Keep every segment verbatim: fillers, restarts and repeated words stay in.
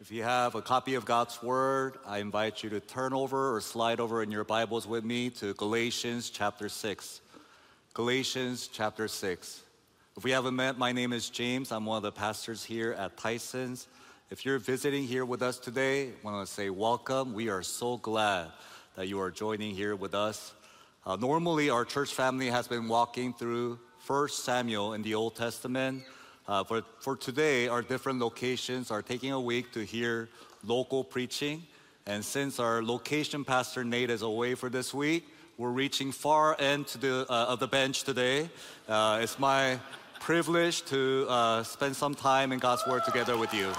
If you have a copy of God's Word, I invite you to turn over or slide over in your Bibles with me to Galatians chapter six. Galatians chapter six. If we haven't met, my name is James. I'm one of the pastors here at Tyson's. If you're visiting here with us today, I want to say welcome. We are so glad that you are joining here with us. Uh, normally, our church family has been walking through First Samuel in the Old Testament. Uh, for, for today, our different locations are taking a week to hear local preaching. And since our location pastor Nate is away for this week, we're reaching far end to the, uh, of the bench today. Uh, it's my privilege to uh, spend some time in God's Word together with you.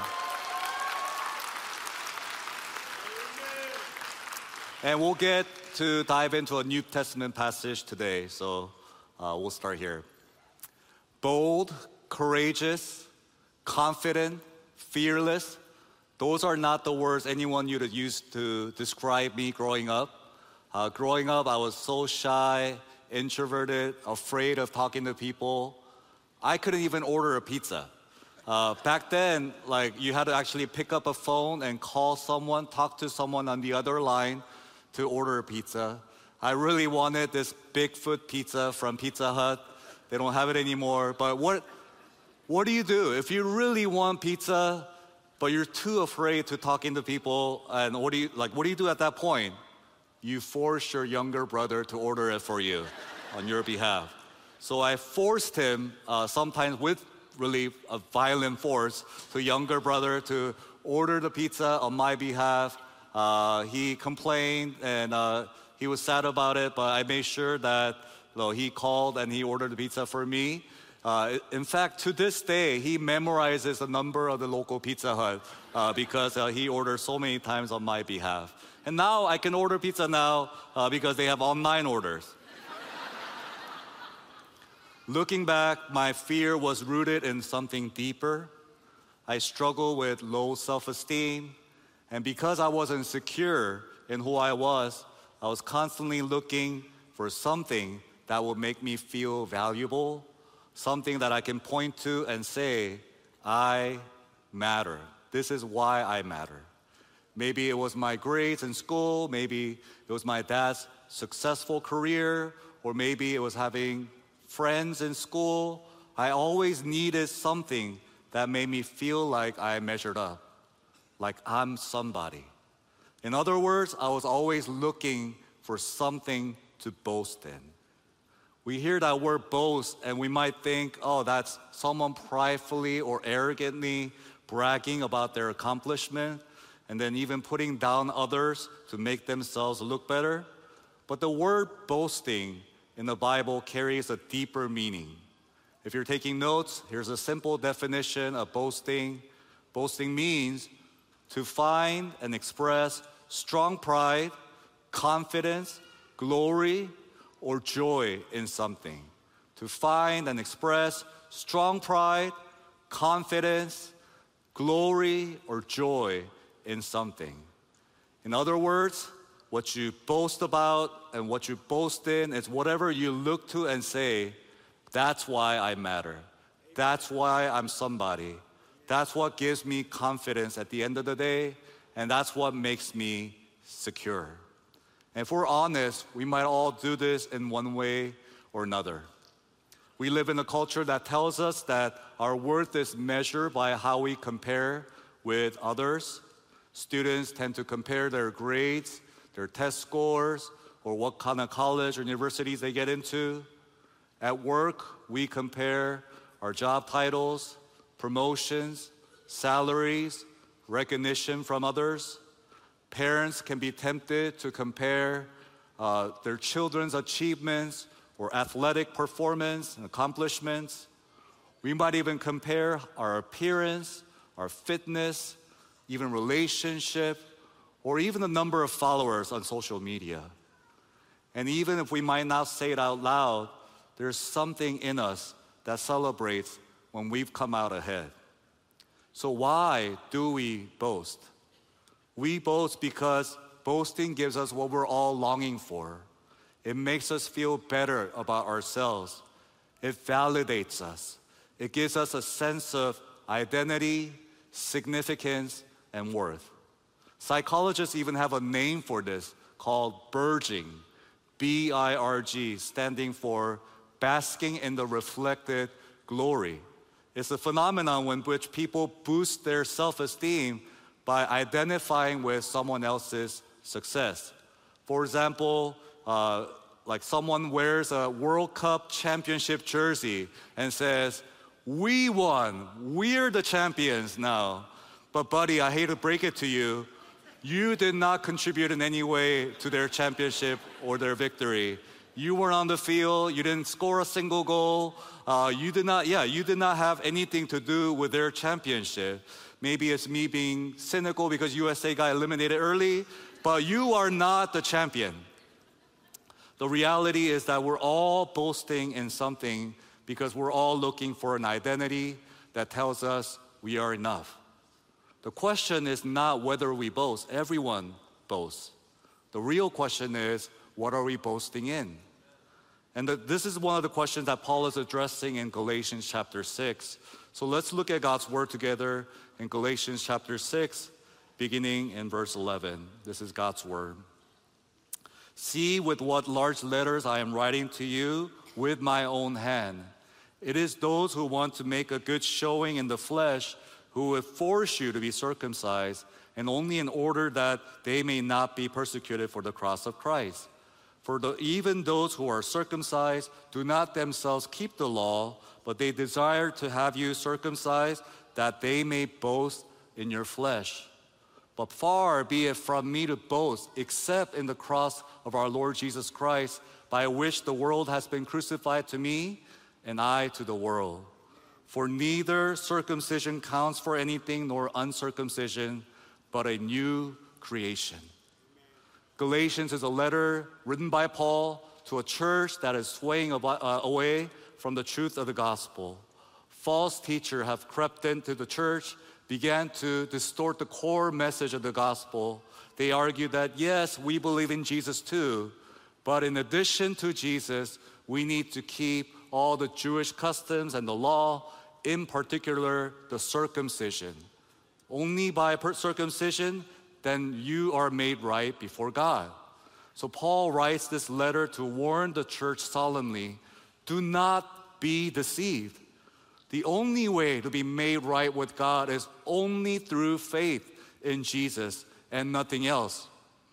And we'll get to dive into a New Testament passage today, so uh, we'll start here. Bold, courageous, confident, fearless. Those are not the words anyone would use to describe me growing up. Uh, growing up, I was so shy, introverted, afraid of talking to people. I couldn't even order a pizza. Uh, back then, like you had to actually pick up a phone and call someone, talk to someone on the other line to order a pizza. I really wanted this Bigfoot pizza from Pizza Hut. They don't have it anymore, but what What do you do if you really want pizza, but you're too afraid to talk into people? And what do you like? What do you do at that point? You force your younger brother to order it for you on your behalf. So I forced him, uh, sometimes with really a violent force, to younger brother to order the pizza on my behalf. Uh, he complained and uh, he was sad about it, but I made sure that you know, he called and he ordered the pizza for me. Uh, in fact, to this day, he memorizes the number of the local Pizza Hut uh, because uh, he orders so many times on my behalf. And now I can order pizza now uh, because they have online orders. Looking back, my fear was rooted in something deeper. I struggled with low self-esteem. And because I wasn't secure in who I was, I was constantly looking for something that would make me feel valuable. Something that I can point to and say, I matter. This is why I matter. Maybe it was my grades in school, maybe it was my dad's successful career, or maybe it was having friends in school. I always needed something that made me feel like I measured up, like I'm somebody. In other words, I was always looking for something to boast in. We hear that word boast and we might think, oh, that's someone pridefully or arrogantly bragging about their accomplishment and then even putting down others to make themselves look better. But the word boasting in the Bible carries a deeper meaning. If you're taking notes, here's a simple definition of boasting. Boasting means to find and express strong pride, confidence, glory, or joy in something. To find and express strong pride, confidence, glory, or joy in something. In other words, what you boast about and what you boast in is whatever you look to and say, that's why I matter. That's why I'm somebody. That's what gives me confidence at the end of the day, and that's what makes me secure. And if we're honest, we might all do this in one way or another. We live in a culture that tells us that our worth is measured by how we compare with others. Students tend to compare their grades, their test scores, or what kind of college or universities they get into. At work, we compare our job titles, promotions, salaries, recognition from others. Parents can be tempted to compare uh, their children's achievements or athletic performance and accomplishments. We might even compare our appearance, our fitness, even relationship, or even the number of followers on social media. And even if we might not say it out loud, there's something in us that celebrates when we've come out ahead. So why do we boast? We boast because boasting gives us what we're all longing for. It makes us feel better about ourselves. It validates us. It gives us a sense of identity, significance, and worth. Psychologists even have a name for this called birging, B I R G, standing for basking in the reflected glory. It's a phenomenon in which people boost their self-esteem by identifying with someone else's success. For example, uh, like someone wears a World Cup championship jersey and says, "We won, we're the champions now." But buddy, I hate to break it to you, you did not contribute in any way to their championship or their victory. You weren't on the field, you didn't score a single goal, uh, you did not, yeah, you did not have anything to do with their championship. Maybe it's me being cynical because U S A got eliminated early, but you are not the champion. The reality is that we're all boasting in something because we're all looking for an identity that tells us we are enough. The question is not whether we boast. Everyone boasts. The real question is, what are we boasting in? And the, this is one of the questions that Paul is addressing in Galatians chapter six. So let's look at God's word together in Galatians chapter six, beginning in verse eleven. This is God's word. "See with what large letters I am writing to you with my own hand. It is those who want to make a good showing in the flesh who would force you to be circumcised, and only in order that they may not be persecuted for the cross of Christ. For the, even those who are circumcised do not themselves keep the law, but they desire to have you circumcised, that they may boast in your flesh. But far be it from me to boast, except in the cross of our Lord Jesus Christ, by which the world has been crucified to me, and I to the world. For neither circumcision counts for anything, nor uncircumcision, but a new creation." Galatians is a letter written by Paul to a church that is swaying away from the truth of the gospel. False teachers have crept into the church, began to distort the core message of the gospel. They argue that, yes, we believe in Jesus too, but in addition to Jesus, we need to keep all the Jewish customs and the law, in particular, the circumcision. Only by circumcision, then you are made right before God. So Paul writes this letter to warn the church solemnly, do not be deceived. The only way to be made right with God is only through faith in Jesus and nothing else.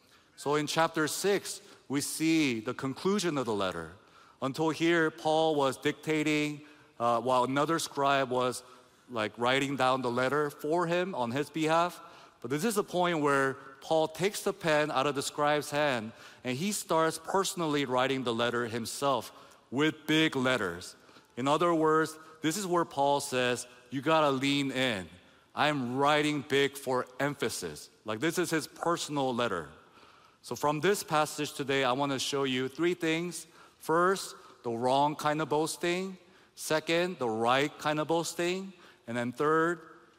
So in chapter six, we see the conclusion of the letter. Until here, Paul was dictating uh, while another scribe was like writing down the letter for him on his behalf. But this is a point where Paul takes the pen out of the scribe's hand and he starts personally writing the letter himself with big letters. In other words, this is where Paul says, you gotta lean in. I'm writing big for emphasis. Like this is his personal letter. So from this passage today, I wanna show you three things. First, the wrong kind of boasting. Second, the right kind of boasting. And then third,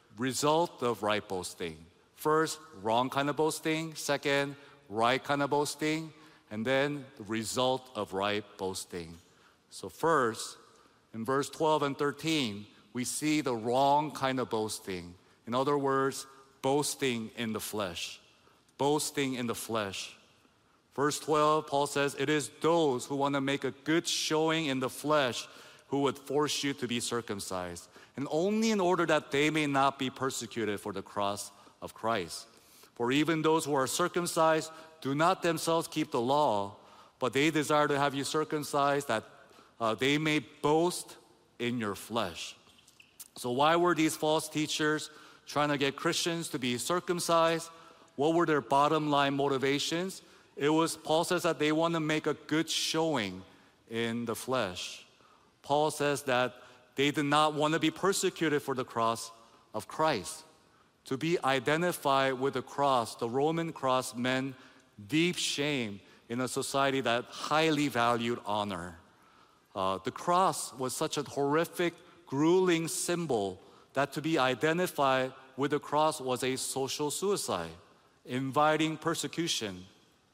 result of right boasting. First, wrong kind of boasting. Second, right kind of boasting. And then the result of right boasting. So first, in verse twelve and thirteen, we see the wrong kind of boasting. In other words, boasting in the flesh. Boasting in the flesh. Verse twelve, Paul says, it is those who want to make a good showing in the flesh who would force you to be circumcised, and only in order that they may not be persecuted for the cross of Christ. For even those who are circumcised do not themselves keep the law, but they desire to have you circumcised that uh, they may boast in your flesh. So why were these false teachers trying to get Christians to be circumcised? What were their bottom line motivations? It was, Paul says that they want to make a good showing in the flesh. Paul says that they did not want to be persecuted for the cross of Christ. To be identified with the cross, the Roman cross, meant deep shame in a society that highly valued honor. Uh, the cross was such a horrific, grueling symbol that to be identified with the cross was a social suicide, inviting persecution.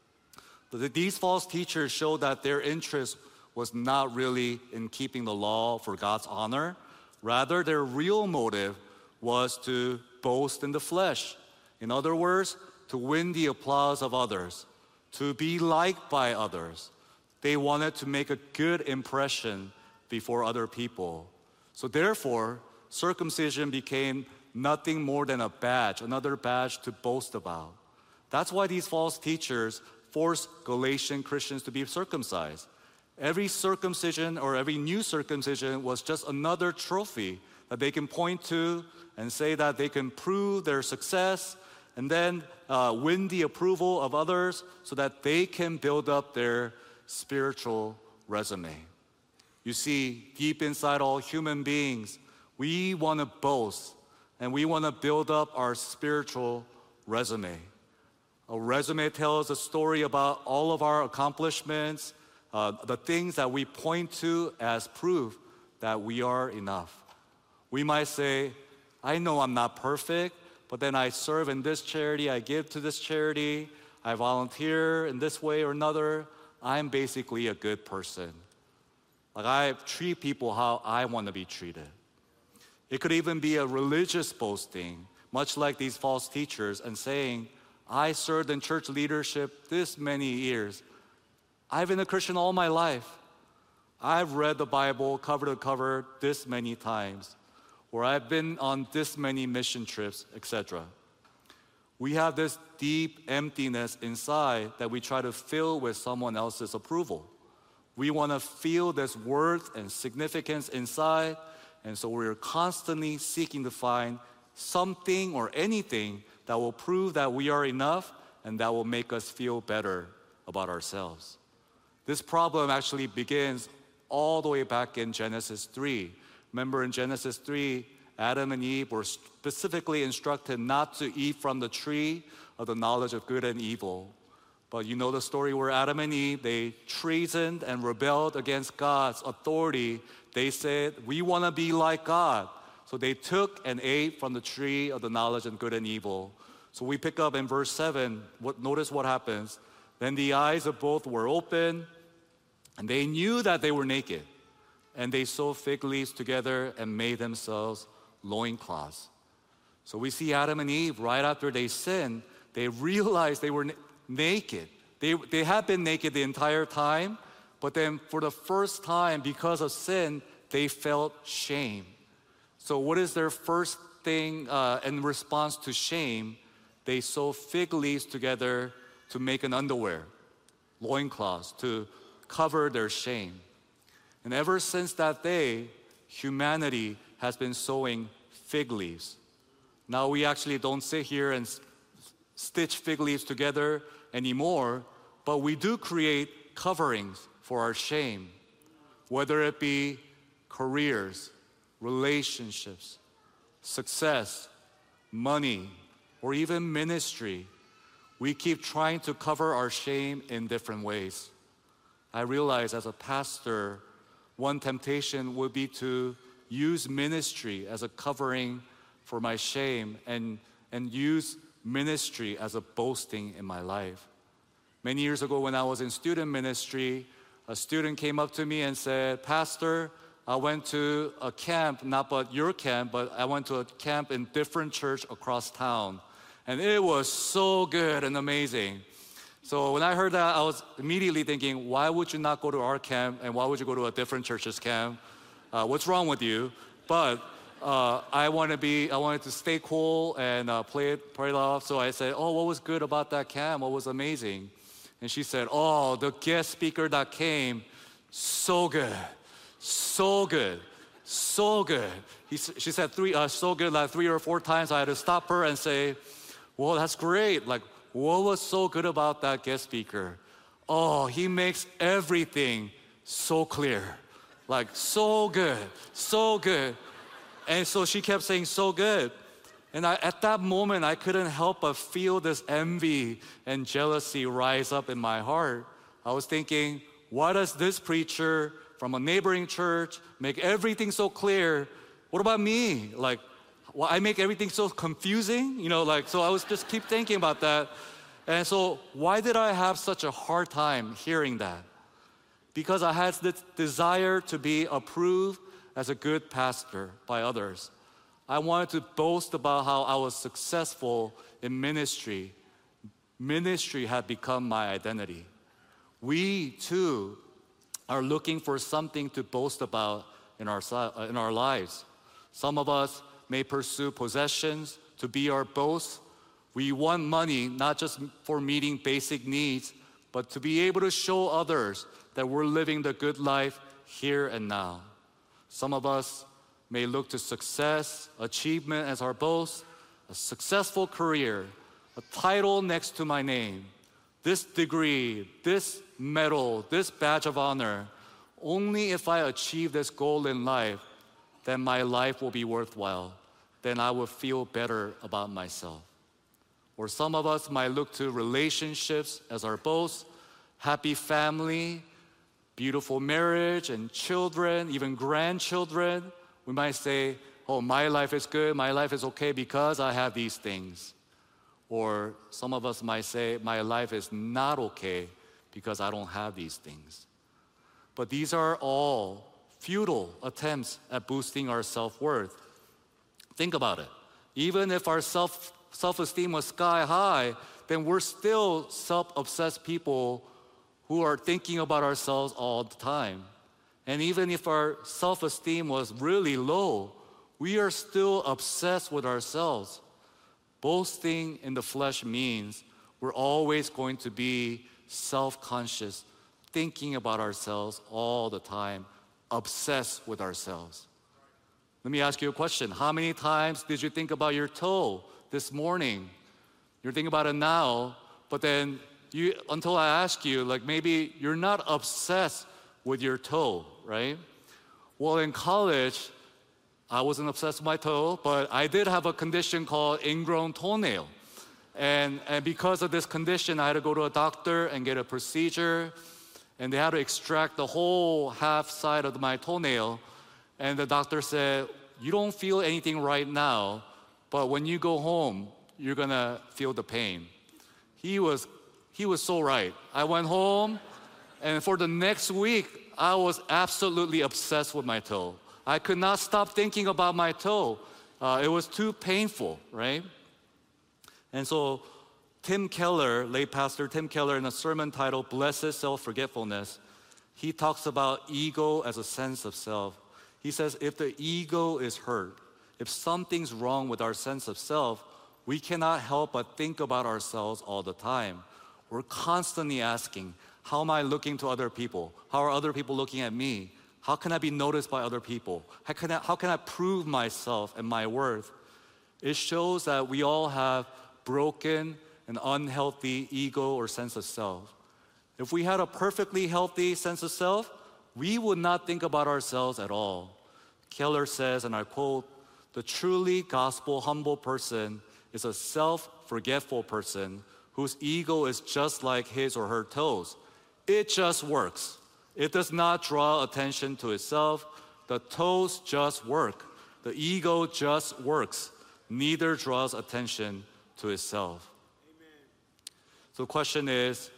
But these false teachers showed that their interest was not really in keeping the law for God's honor. Rather, their real motive was to boast in the flesh. In other words, to win the applause of others, to be liked by others. They wanted to make a good impression before other people. So therefore, circumcision became nothing more than a badge, another badge to boast about. That's why these false teachers forced Galatian Christians to be circumcised. Every circumcision or every new circumcision was just another trophy that they can point to and say that they can prove their success and then uh, win the approval of others so that they can build up their spiritual resume. You see, deep inside all human beings, we want to boast and we want to build up our spiritual resume. A resume tells a story about all of our accomplishments, uh, the things that we point to as proof that we are enough. We might say, I know I'm not perfect, but then I serve in this charity, I give to this charity, I volunteer in this way or another. I'm basically a good person. Like I treat people how I want to be treated. It could even be a religious boasting, much like these false teachers, and saying, I served in church leadership this many years. I've been a Christian all my life. I've read the Bible cover to cover this many times, or I've been on this many mission trips, et cetera. We have this deep emptiness inside that we try to fill with someone else's approval. We want to feel this worth and significance inside, and so we're constantly seeking to find something or anything that will prove that we are enough and that will make us feel better about ourselves. This problem actually begins all the way back in Genesis three. Remember in Genesis three, Adam and Eve were specifically instructed not to eat from the tree of the knowledge of good and evil. But you know the story where Adam and Eve, they treasoned and rebelled against God's authority. They said, we want to be like God. So they took and ate from the tree of the knowledge of good and evil. So we pick up in verse seven, what, notice what happens. Then the eyes of both were open, and they knew that they were naked. And they sewed fig leaves together and made themselves loincloths. So we see Adam and Eve, right after they sinned, they realized they were na- naked. They, they had been naked the entire time, but then for the first time, because of sin, they felt shame. So what is their first thing uh, in response to shame? They sew fig leaves together to make an underwear, loincloths, to cover their shame. And ever since that day, humanity has been sewing fig leaves. Now we actually don't sit here and s- stitch fig leaves together anymore, but we do create coverings for our shame, whether it be careers, relationships, success, money, or even ministry. We keep trying to cover our shame in different ways. I realize as a pastor, one temptation would be to use ministry as a covering for my shame and, and use ministry as a boasting in my life. Many years ago when I was in student ministry, a student came up to me and said, Pastor, I went to a camp, not but your camp, but I went to a camp in different church across town. And it was so good and amazing. So when I heard that, I was immediately thinking, why would you not go to our camp and why would you go to a different church's camp? Uh, what's wrong with you? But uh, I want to be, I wanted to stay cool and uh, play it, play it off. So I said, oh, what was good about that camp? What was amazing? And she said, oh, the guest speaker that came, so good, so good, so good. He, she said three, uh, so good, like three or four times. I had to stop her and say, well, that's great. Like, what was so good about that guest speaker? Oh, he makes everything so clear. Like, so good, so good. And so she kept saying, so good. And I, at that moment, I couldn't help but feel this envy and jealousy rise up in my heart. I was thinking, why does this preacher from a neighboring church make everything so clear? What about me? Like, well, I make everything so confusing, you know, like, so I was just keep thinking about that. And so why did I have such a hard time hearing that? Because I had this desire to be approved as a good pastor by others. I wanted to boast about how I was successful in ministry. Ministry had become my identity. We too are looking for something to boast about in our, in our lives. Some of us may pursue possessions to be our boast. We want money not just for meeting basic needs, but to be able to show others that we're living the good life here and now. Some of us may look to success, achievement as our boast, a successful career, a title next to my name, this degree, this medal, this badge of honor. Only if I achieve this goal in life, then my life will be worthwhile. Then I will feel better about myself. Or some of us might look to relationships as our boast, happy family, beautiful marriage and children, even grandchildren. We might say, oh, my life is good, my life is okay because I have these things. Or some of us might say, my life is not okay because I don't have these things. But these are all futile attempts at boosting our self-worth. Think about it. Even if our self, self-esteem was sky high, then we're still self-obsessed people who are thinking about ourselves all the time. And even if our self-esteem was really low, we are still obsessed with ourselves. Boasting in the flesh means we're always going to be self-conscious, thinking about ourselves all the time, obsessed with ourselves. Let me ask you a question. How many times did you think about your toe this morning? You're thinking about it now, but then you, until I ask you, like maybe you're not obsessed with your toe, right? Well, in college, I wasn't obsessed with my toe, but I did have a condition called ingrown toenail. And, and because of this condition, I had to go to a doctor and get a procedure, and they had to extract the whole half side of my toenail. And the doctor said, you don't feel anything right now, but when you go home, you're gonna feel the pain. He was, he was so right. I went home, and for the next week, I was absolutely obsessed with my toe. I could not stop thinking about my toe. Uh, it was too painful, right? And so Tim Keller, late pastor Tim Keller, in a sermon titled Blessed Self-Forgetfulness, he talks about ego as a sense of self. He says, if the ego is hurt, if something's wrong with our sense of self, we cannot help but think about ourselves all the time. We're constantly asking, how am I looking to other people? How are other people looking at me? How can I be noticed by other people? How can I, how can I prove myself and my worth? It shows that we all have broken and unhealthy ego or sense of self. If we had a perfectly healthy sense of self, we would not think about ourselves at all. Keller says, and I quote, the truly gospel humble person is a self-forgetful person whose ego is just like his or her toes. It just works. It does not draw attention to itself. The toes just work. The ego just works. Neither draws attention to itself. Amen. So the question is,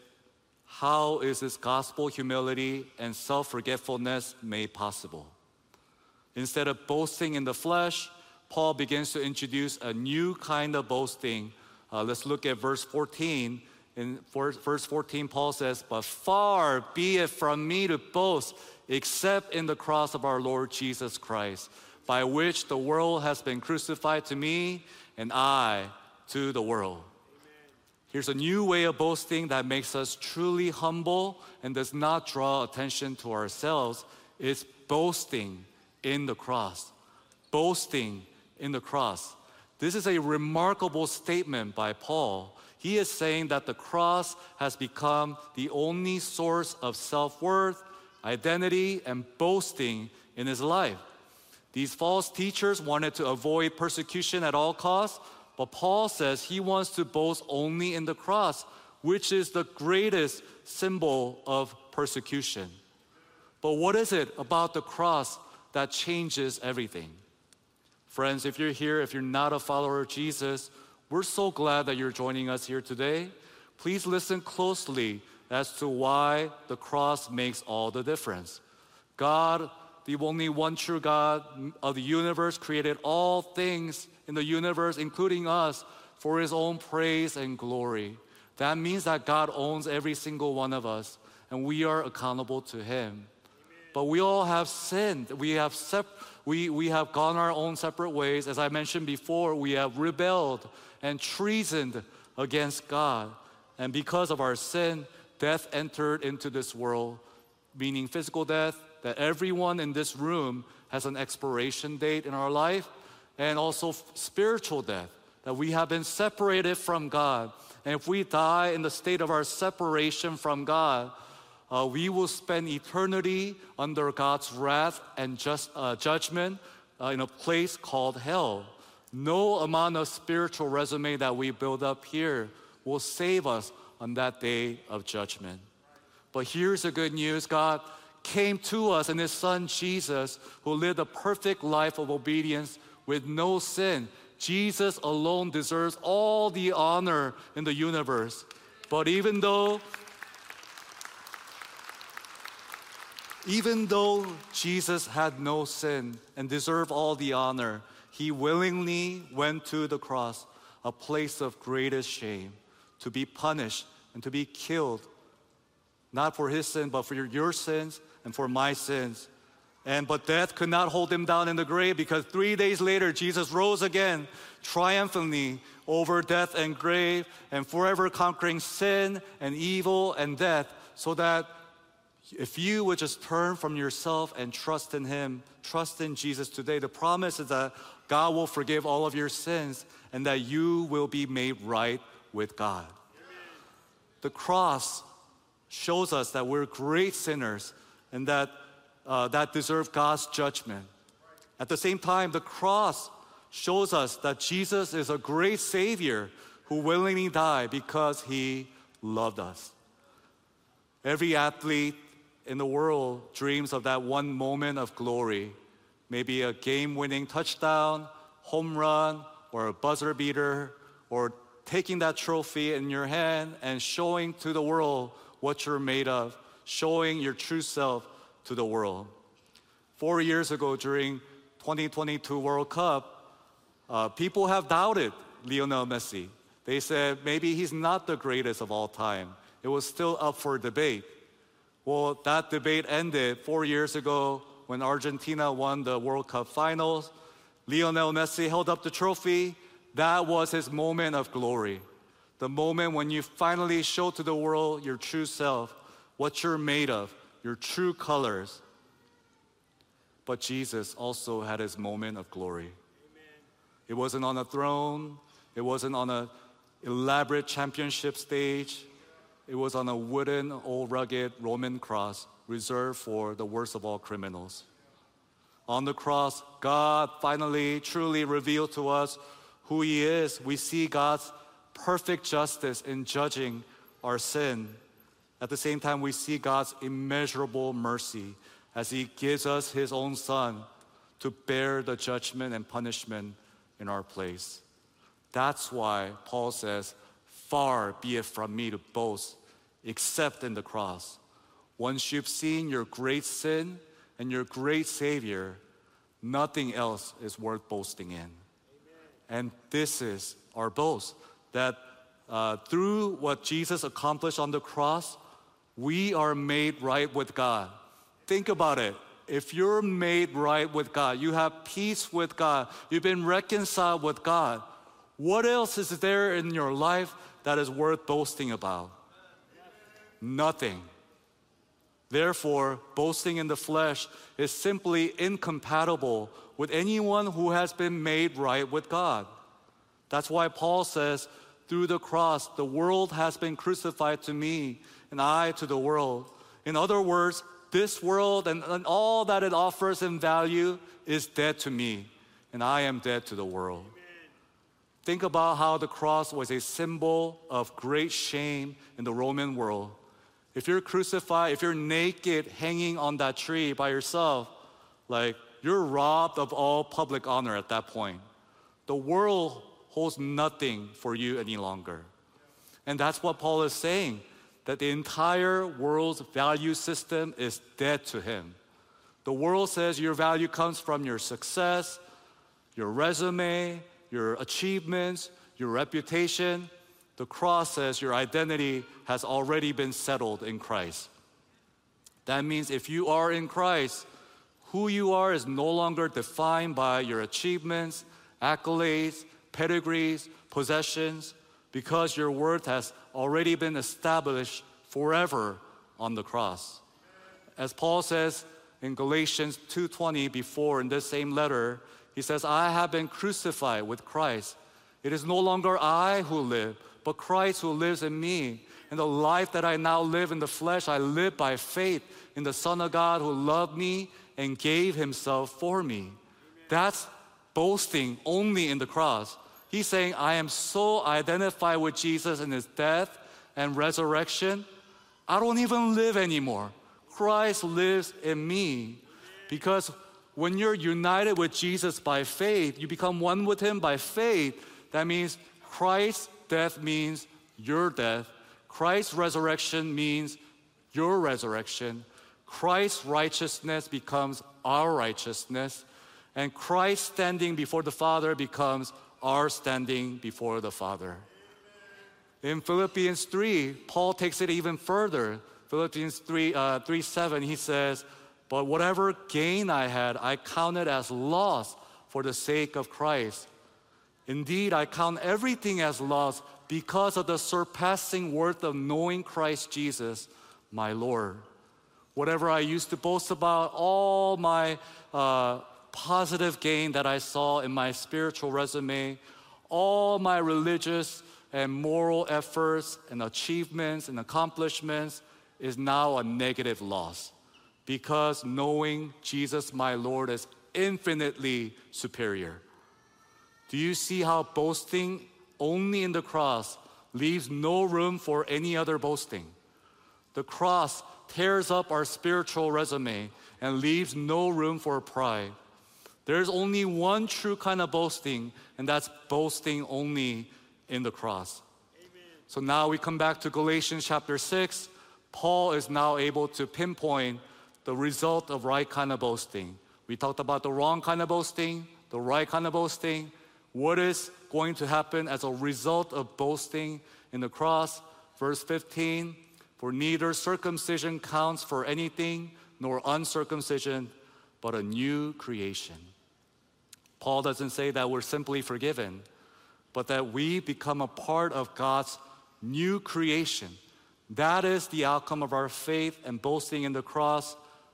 how is this gospel humility and self-forgetfulness made possible? Instead of boasting in the flesh, Paul begins to introduce a new kind of boasting. Uh, let's look at verse fourteen. In verse fourteen, Paul says, but far be it from me to boast except in the cross of our Lord Jesus Christ, by which the world has been crucified to me and I to the world. Amen. Here's a new way of boasting that makes us truly humble and does not draw attention to ourselves. It's boasting in the cross. Boasting in the cross. This is a remarkable statement by Paul. He is saying that the cross has become the only source of self-worth, identity, and boasting in his life. These false teachers wanted to avoid persecution at all costs, but Paul says he wants to boast only in the cross, which is the greatest symbol of persecution. But what is it about the cross that changes everything? Friends, if you're here, if you're not a follower of Jesus, we're so glad that you're joining us here today. Please listen closely as to why the cross makes all the difference. God the only one true God of the universe, created all things in the universe, including us, for his own praise and glory. That means that God owns every single one of us, and we are accountable to him. But we all have sinned. We have sep- we, we have gone our own separate ways. As I mentioned before, we have rebelled and treasoned against God. And because of our sin, death entered into this world, meaning physical death, that everyone in this room has an expiration date in our life, and also spiritual death, that we have been separated from God. And if we die in the state of our separation from God, uh, we will spend eternity under God's wrath and just uh, judgment uh, in a place called hell. No amount of spiritual resume that we build up here will save us on that day of judgment. But here's the good news. God came to us in his son Jesus, who lived a perfect life of obedience with no sin. Jesus alone deserves all the honor in the universe. But even though even though Jesus had no sin and deserved all the honor, he willingly went to the cross, a place of greatest shame, to be punished and to be killed, not for his sin, but for your, your sins and for my sins. And but death could not hold him down in the grave, because three days later, Jesus rose again, triumphantly over death and grave, and forever conquering sin and evil and death, so that if you would just turn from yourself and trust in him, trust in Jesus today, the promise is that God will forgive all of your sins and that you will be made right with God. The cross shows us that we're great sinners and that uh, that deserve God's judgment. At the same time, the cross shows us that Jesus is a great Savior who willingly died because he loved us. Every athlete in the world dreams of that one moment of glory, maybe a game-winning touchdown, home run, or a buzzer beater, or taking that trophy in your hand and showing to the world what you're made of, showing your true self to the world. Four years ago, during twenty twenty-two World Cup, uh, people have doubted Lionel Messi. They said maybe he's not the greatest of all time. It was still up for debate. Well, that debate ended four years ago when Argentina won the World Cup finals. Lionel Messi held up the trophy. That was his moment of glory. The moment when you finally show to the world your true self, what you're made of, your true colors. But Jesus also had his moment of glory. Amen. It wasn't on a throne. It wasn't on an elaborate championship stage. It was on a wooden, old, rugged Roman cross reserved for the worst of all criminals. On the cross, God finally, truly revealed to us who he is. We see God's perfect justice in judging our sin. At the same time, we see God's immeasurable mercy as he gives us his own son to bear the judgment and punishment in our place. That's why Paul says, "Far be it from me to boast, except in the cross." Once you've seen your great sin and your great Savior, nothing else is worth boasting in. Amen. And this is our boast, that uh, through what Jesus accomplished on the cross, we are made right with God. Think about it. If you're made right with God, you have peace with God, you've been reconciled with God, what else is there in your life that is worth boasting about? Nothing. Therefore, boasting in the flesh is simply incompatible with anyone who has been made right with God. That's why Paul says, through the cross, the world has been crucified to me, and I to the world. In other words, this world and, and all that it offers in value is dead to me, and I am dead to the world. Amen. Think about how the cross was a symbol of great shame in the Roman world. If you're crucified, if you're naked hanging on that tree by yourself, like, you're robbed of all public honor at that point. The world holds nothing for you any longer. And that's what Paul is saying, that the entire world's value system is dead to him. The world says your value comes from your success, your resume, your achievements, your reputation. The cross says your identity has already been settled in Christ. That means if you are in Christ, who you are is no longer defined by your achievements, accolades, pedigrees, possessions, because your worth has already been established forever on the cross. As Paul says in Galatians two twenty before in this same letter, he says, I have been crucified with Christ. It is no longer I who live, but Christ who lives in me. And the life that I now live in the flesh, I live by faith in the Son of God who loved me and gave himself for me. Amen. That's boasting only in the cross. He's saying, I am so identified with Jesus in his death and resurrection, I don't even live anymore. Christ lives in me. Because when you're united with Jesus by faith, you become one with him by faith. That means Christ's death means your death. Christ's resurrection means your resurrection. Christ's righteousness becomes our righteousness. And Christ standing before the Father becomes our standing before the Father. In Philippians three, Paul takes it even further. Philippians three, uh, three seven, he says, but whatever gain I had, I counted as loss for the sake of Christ. Indeed, I count everything as loss because of the surpassing worth of knowing Christ Jesus, my Lord. Whatever I used to boast about, all my uh, positive gain that I saw in my spiritual resume, all my religious and moral efforts and achievements and accomplishments is now a negative loss because knowing Jesus, my Lord, is infinitely superior. Do you see how boasting only in the cross leaves no room for any other boasting? The cross tears up our spiritual resume and leaves no room for pride. There's only one true kind of boasting, and that's boasting only in the cross. Amen. So now we come back to Galatians chapter six. Paul is now able to pinpoint the result of right kind of boasting. We talked about the wrong kind of boasting, the right kind of boasting. What is going to happen as a result of boasting in the cross? Verse fifteen, for neither circumcision counts for anything, nor uncircumcision, but a new creation. Paul doesn't say that we're simply forgiven, but that we become a part of God's new creation. That is the outcome of our faith and boasting in the cross,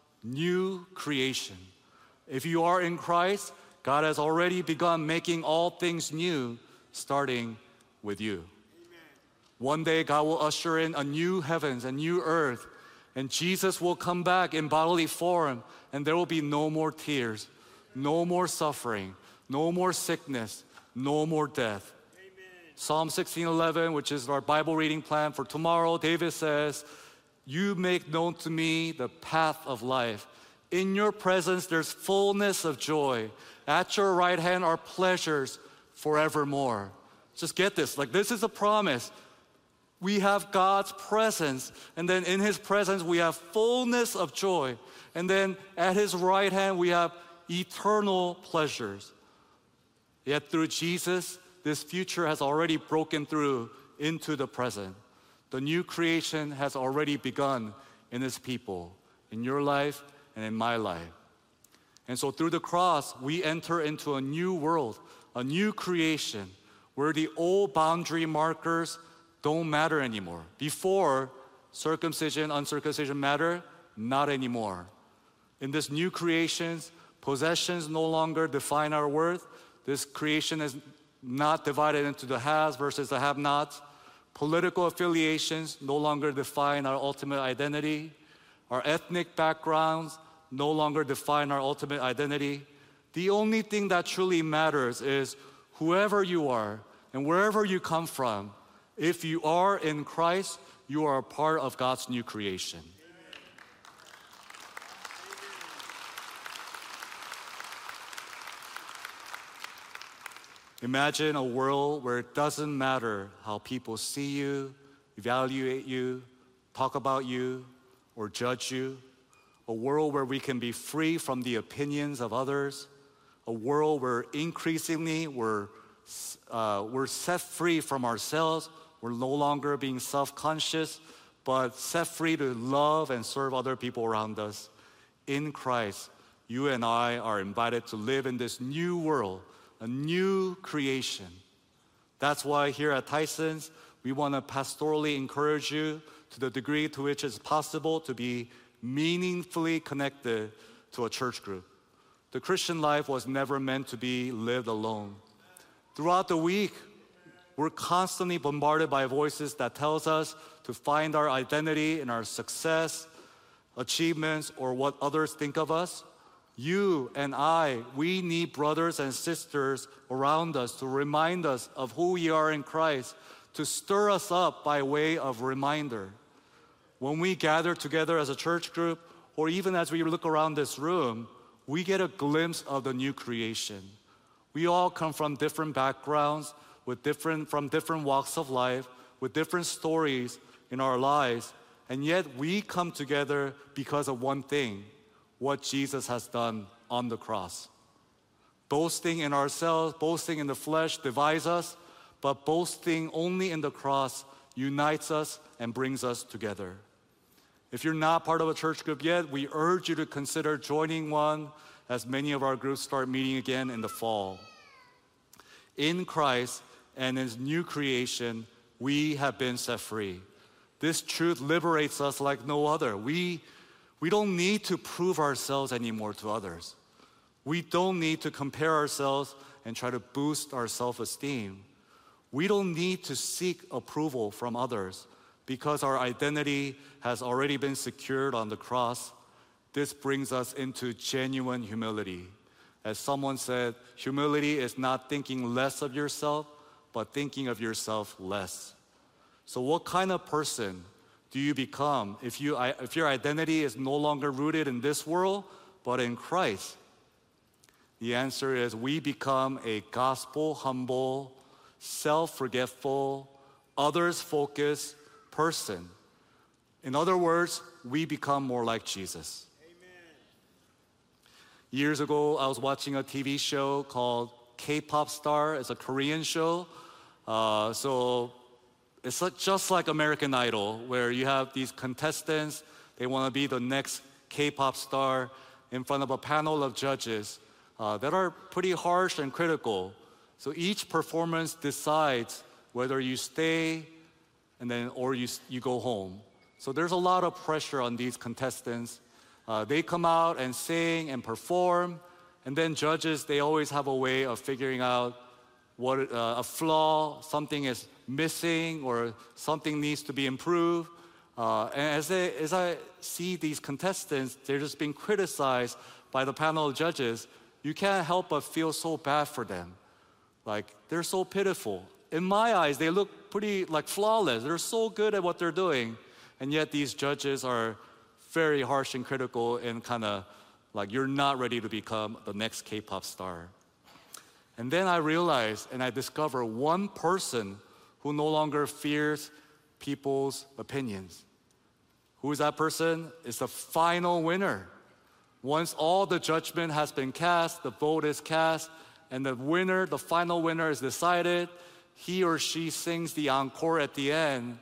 new creation. If you are in Christ, God has already begun making all things new, starting with you. Amen. One day, God will usher in a new heavens and new earth, and Jesus will come back in bodily form, and there will be no more tears, no more suffering, no more sickness, no more death. Amen. Psalm sixteen eleven, which is our Bible reading plan for tomorrow, David says, you make known to me the path of life. In your presence, there's fullness of joy. At your right hand are pleasures forevermore. Just get this, like this is a promise. We have God's presence, and then in his presence we have fullness of joy. And then at his right hand we have eternal pleasures. Yet through Jesus, this future has already broken through into the present. The new creation has already begun in his people, in your life and in my life. And so through the cross, we enter into a new world, a new creation, where the old boundary markers don't matter anymore. Before, circumcision, uncircumcision matter, not anymore. In this new creation, possessions no longer define our worth. This creation is not divided into the haves versus the have-nots. Political affiliations no longer define our ultimate identity. Our ethnic backgrounds no longer define our ultimate identity. The only thing that truly matters is whoever you are and wherever you come from, if you are in Christ, you are a part of God's new creation. Imagine a world where it doesn't matter how people see you, evaluate you, talk about you, or judge you. a world where we can be free from the opinions of others, a world where increasingly we're, uh, we're set free from ourselves. We're no longer being self-conscious, but set free to love and serve other people around us. In Christ, you and I are invited to live in this new world, a new creation. That's why here at Tyson's, we want to pastorally encourage you to the degree to which it's possible to be meaningfully connected to a church group. The Christian life was never meant to be lived alone. Throughout the week, we're constantly bombarded by voices that tells us to find our identity in our success, achievements, or what others think of us. You and I, we need brothers and sisters around us to remind us of who we are in Christ, to stir us up by way of reminder. When we gather together as a church group, or even as we look around this room, we get a glimpse of the new creation. We all come from different backgrounds, with different, from different walks of life, with different stories in our lives, and yet we come together because of one thing: what Jesus has done on the cross. Boasting in ourselves, boasting in the flesh divides us, but boasting only in the cross unites us and brings us together. If you're not part of a church group yet, we urge you to consider joining one, as many of our groups start meeting again in the fall. In Christ and His new creation, we have been set free. This truth liberates us like no other. We, we don't need to prove ourselves anymore to others. We don't need to compare ourselves and try to boost our self-esteem. We don't need to seek approval from others because our identity has already been secured on the cross. This brings us into genuine humility. As someone said, humility is not thinking less of yourself, but thinking of yourself less. So what kind of person do you become if, you, if your identity is no longer rooted in this world, but in Christ? The answer is we become a gospel-humble, self-forgetful, others-focused person. In other words, we become more like Jesus. Amen. Years ago, I was watching a T V show called K-Pop Star. It's a Korean show. Uh, so it's like, just like American Idol, where you have these contestants. They want to be the next K-pop star in front of a panel of judges uh, that are pretty harsh and critical. So each performance decides whether you stay and then or you, you go home. So there's a lot of pressure on these contestants. Uh, they come out and sing and perform, and then judges, they always have a way of figuring out what uh, a flaw, something is missing, or something needs to be improved. Uh, and as, they, as I see these contestants, they're just being criticized by the panel of judges, you can't help but feel so bad for them. Like, they're so pitiful. In my eyes, they look pretty like flawless. They're so good at what they're doing. And yet these judges are very harsh and critical and kind of like, you're not ready to become the next K-pop star. And then I realized and I discovered one person who no longer fears people's opinions. Who is that person? It's the final winner. Once all the judgment has been cast, the vote is cast, and the winner, the final winner is decided, he or she sings the encore at the end.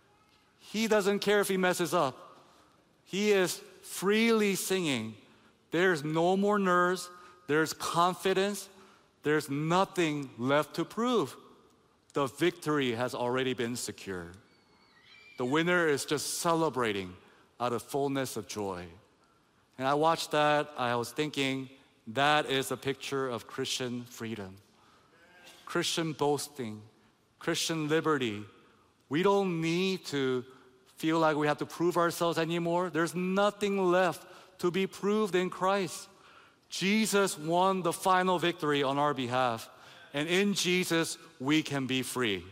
He doesn't care if he messes up. He is freely singing. There's no more nerves. There's confidence. There's nothing left to prove. The victory has already been secured. The winner is just celebrating out of fullness of joy. And I watched that. I was thinking, that is a picture of Christian freedom. Christian boasting, Christian liberty. We don't need to feel like we have to prove ourselves anymore. There's nothing left to be proved in Christ. Jesus won the final victory on our behalf. And in Jesus, we can be free.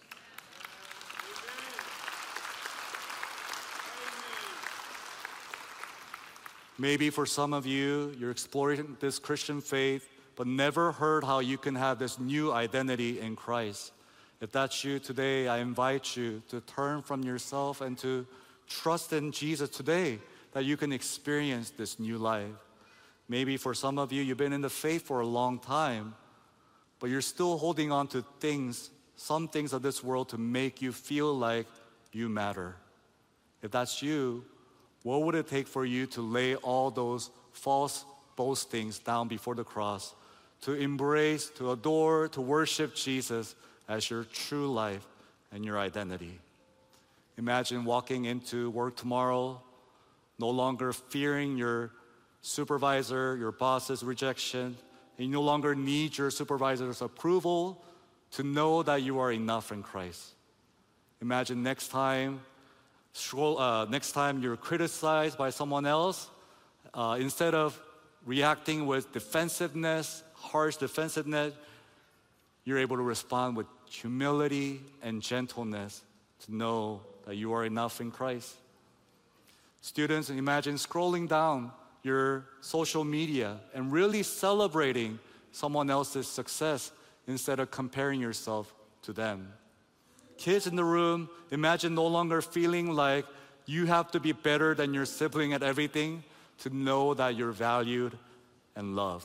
Maybe for some of you, you're exploring this Christian faith, but never heard how you can have this new identity in Christ. If that's you today, I invite you to turn from yourself and to trust in Jesus today. that you can experience this new life. Maybe for some of you, you've been in the faith for a long time, but you're still holding on to things, some things of this world to make you feel like you matter. If that's you, what would it take for you to lay all those false boastings down before the cross, to embrace, to adore, to worship Jesus as your true life and your identity? Imagine walking into work tomorrow, no longer fearing your supervisor, your boss's rejection, and you no longer need your supervisor's approval to know that you are enough in Christ. Imagine next time, scroll, uh, next time you're criticized by someone else, uh, instead of reacting with defensiveness, harsh defensiveness, you're able to respond with humility and gentleness to know that you are enough in Christ. Students, imagine scrolling down your social media and really celebrating someone else's success instead of comparing yourself to them. Kids in the room, imagine no longer feeling like you have to be better than your sibling at everything to know that you're valued and loved.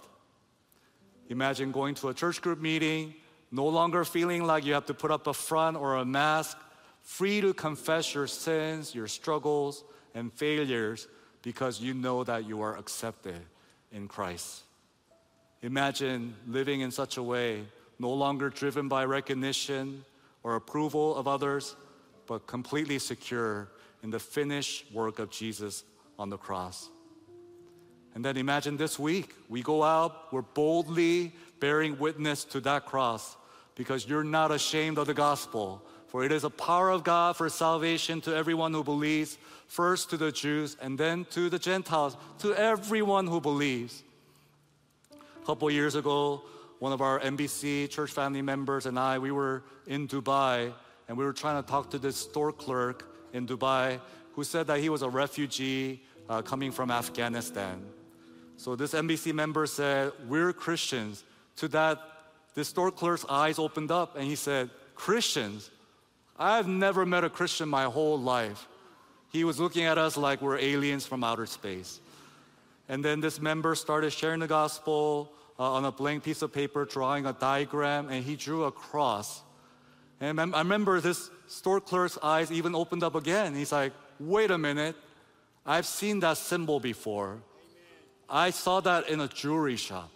Imagine going to a church group meeting, no longer feeling like you have to put up a front or a mask, free to confess your sins, your struggles, and failures because you know that you are accepted in Christ. Imagine living in such a way, no longer driven by recognition or approval of others, but completely secure in the finished work of Jesus on the cross. And then imagine this week, we go out, we're boldly bearing witness to that cross because you're not ashamed of the gospel. For it is a power of God for salvation to everyone who believes, first to the Jews and then to the Gentiles, to everyone who believes. A couple years ago, one of our N B C church family members and I, we were in Dubai and we were trying to talk to this store clerk in Dubai who said that he was a refugee uh, coming from Afghanistan. So this N B C member said, "We're Christians." To that, this store clerk's eyes opened up and he said, "Christians? I've never met a Christian my whole life." He was looking at us like we're aliens from outer space. And then this member started sharing the gospel uh, on a blank piece of paper, drawing a diagram, and he drew a cross. And I remember this store clerk's eyes even opened up again. He's like, "Wait a minute, I've seen that symbol before. I saw that in a jewelry shop.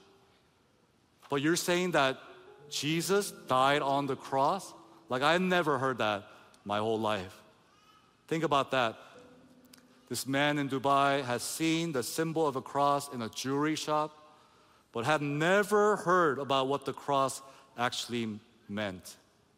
But you're saying that Jesus died on the cross? Like, I never heard that my whole life." Think about that. This man in Dubai has seen the symbol of a cross in a jewelry shop, but had never heard about what the cross actually meant.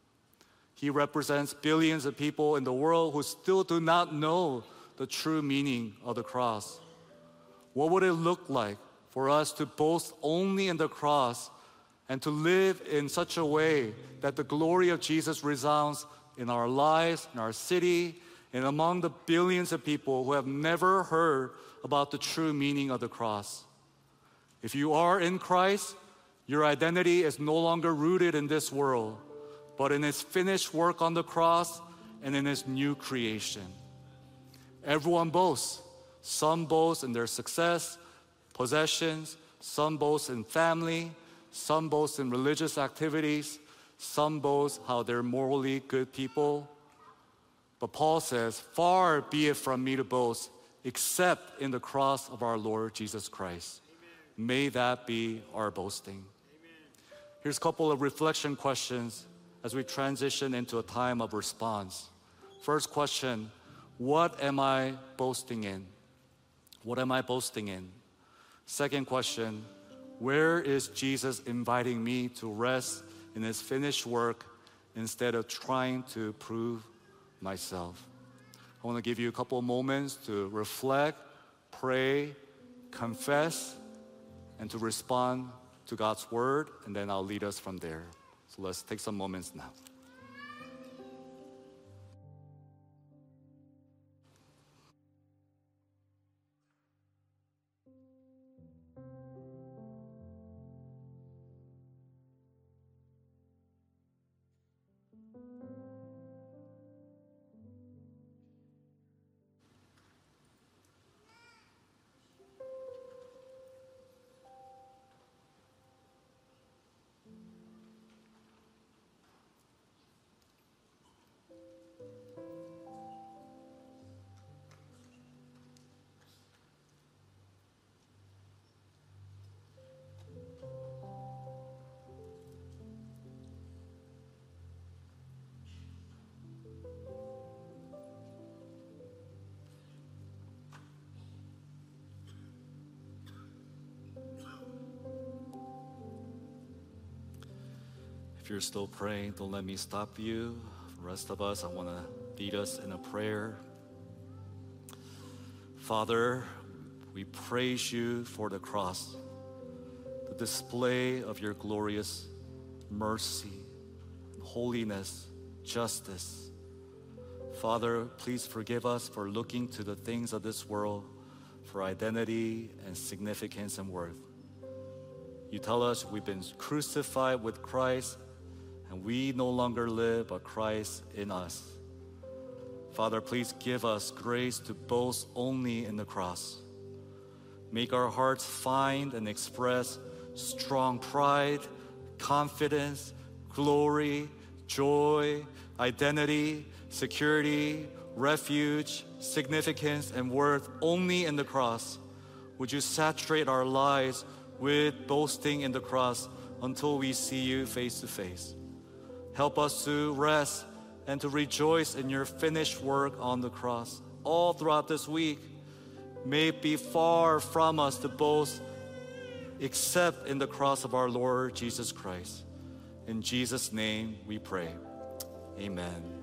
He represents billions of people in the world who still do not know the true meaning of the cross. What would it look like for us to boast only in the cross and to live in such a way that the glory of Jesus resounds in our lives, in our city, and among the billions of people who have never heard about the true meaning of the cross? If you are in Christ, your identity is no longer rooted in this world, but in His finished work on the cross and in His new creation. Everyone boasts. Some boast in their success, possessions, some boast in family, some boast in religious activities, some boast how they're morally good people. But Paul says, "Far be it from me to boast, except in the cross of our Lord Jesus Christ." Amen. May that be our boasting. Amen. Here's a couple of reflection questions as we transition into a time of response. First question, what am I boasting in? What am I boasting in? Second question, where is Jesus inviting me to rest in His finished work instead of trying to prove myself? I want to give you a couple of moments to reflect, pray, confess, and to respond to God's word, and then I'll lead us from there. So let's take some moments now. If you're still praying, don't let me stop you. The rest of us, I want to lead us in a prayer. Father, we praise you for the cross, the display of your glorious mercy, holiness, justice. Father, please forgive us for looking to the things of this world for identity and significance and worth. You tell us we've been crucified with Christ, and we no longer live, but Christ in us. Father, please give us grace to boast only in the cross. Make our hearts find and express strong pride, confidence, glory, joy, identity, security, refuge, significance, and worth only in the cross. Would you saturate our lives with boasting in the cross until we see you face to face? Help us to rest and to rejoice in your finished work on the cross. All throughout this week, may it be far from us to boast except in the cross of our Lord Jesus Christ. In Jesus' name we pray. Amen.